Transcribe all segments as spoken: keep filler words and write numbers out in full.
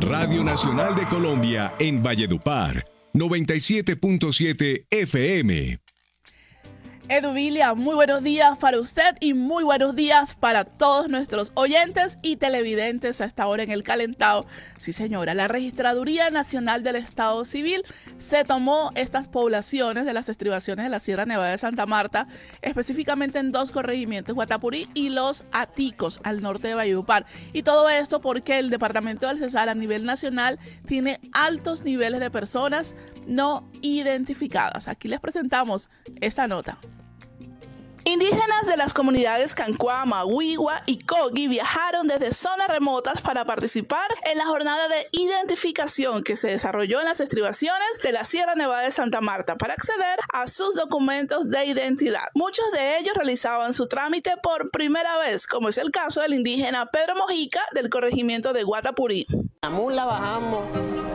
Radio Nacional de Colombia en Valledupar, noventa y siete punto siete F M. Eduvilia, muy buenos días para usted y muy buenos días para todos nuestros oyentes y televidentes a esta hora en el calentado. Sí, señora, la Registraduría Nacional del Estado Civil se tomó estas poblaciones de las estribaciones de la Sierra Nevada de Santa Marta, específicamente en dos corregimientos, Guatapurí y Los Aticos, al norte de Valledupar. Y todo esto porque el Departamento del Cesar a nivel nacional tiene altos niveles de personas no identificadas. Aquí les presentamos esta nota. Indígenas de las comunidades Cancuama, Huigua y Cogi viajaron desde zonas remotas para participar en la jornada de identificación que se desarrolló en las estribaciones de la Sierra Nevada de Santa Marta para acceder a sus documentos de identidad. Muchos de ellos realizaban su trámite por primera vez, como es el caso del indígena Pedro Mojica del corregimiento de Guatapurí. La mula bajamos,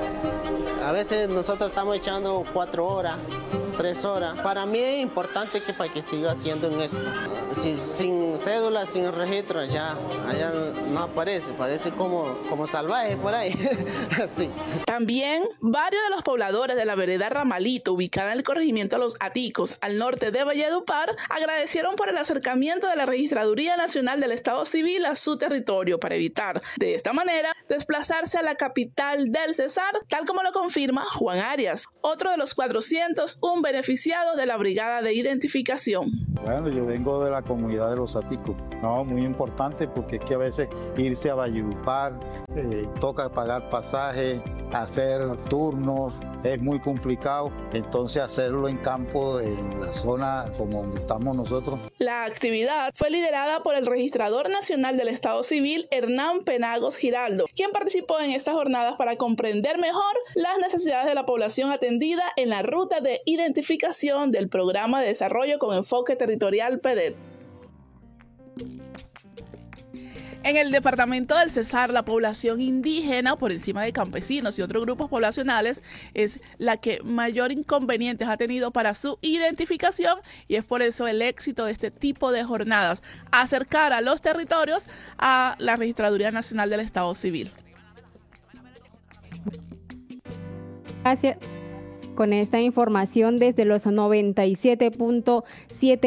a veces nosotros estamos echando cuatro horas. Tres horas. Para mí es importante que para que siga haciendo en esto. Si, sin cédula, sin registro, allá, allá no aparece, parece como, como salvaje por ahí. Así. También varios de los pobladores de la vereda Ramalito, ubicada en el corregimiento Los Aticos, al norte de Valledupar, agradecieron por el acercamiento de la Registraduría Nacional del Estado Civil a su territorio para evitar, de esta manera, desplazarse a la capital del Cesar, tal como lo confirma Juan Arias, otro de los cuatrocientos uno beneficiados de la Brigada de Identificación. Bueno, yo vengo de la comunidad de Los Aticos. No, muy importante porque es que a veces irse a Valledupar, eh, toca pagar pasaje, hacer turnos, es muy complicado. Entonces hacerlo en campo, en la zona como donde estamos nosotros. La actividad fue liderada por el Registrador Nacional del Estado Civil, Hernán Penagos Giraldo, quien participó en estas jornadas para comprender mejor las necesidades de la población atendida en la ruta de identificación del Programa de Desarrollo con Enfoque Territorial P D E T. En el departamento del Cesar, la población indígena, por encima de campesinos y otros grupos poblacionales, es la que mayor inconvenientes ha tenido para su identificación, y es por eso el éxito de este tipo de jornadas, acercar a los territorios a la Registraduría Nacional del Estado Civil. Gracias. Con esta información desde los noventa y siete punto siete